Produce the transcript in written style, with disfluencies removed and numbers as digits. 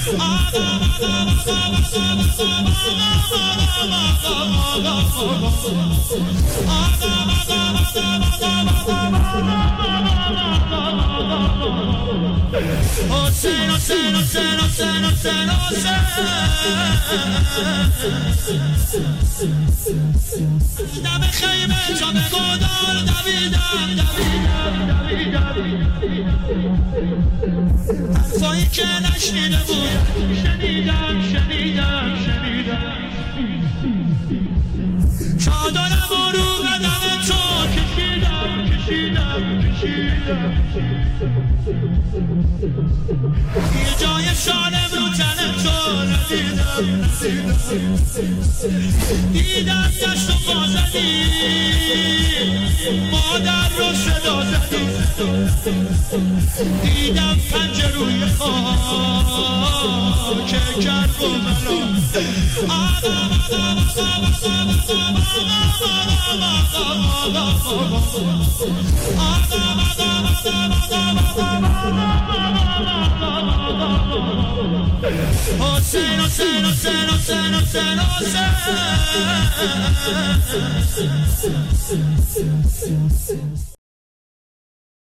حسین حسین حسین حسین حسین حسین دم خیمه جا به گودال دویدم حرفایی که نشنیده بود شنیدم چادرم رو قدم تو کشیدم یه جای شانم رو تن تو دیدم دشت و بازدی مادر رو صدا زدی دیدم پنجه روی خاک کرد و ملا حسین حسین حسین حسین حسین حسین